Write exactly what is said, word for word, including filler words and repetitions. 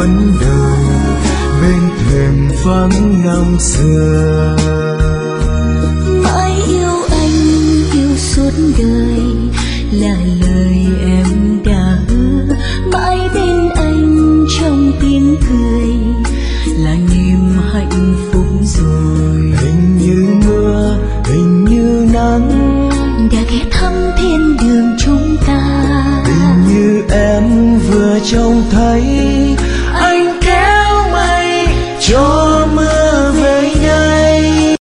vấn đời bên thềm vắng năm xưa. Mãi yêu anh, yêu suốt đời là lời em đã hứa. Mãi bên anh trong tiếng cười là niềm hạnh phúc rồi. Hình như mưa, hình như nắng đã ghé thăm thiên đường chúng ta. hình như em vừa trông thấy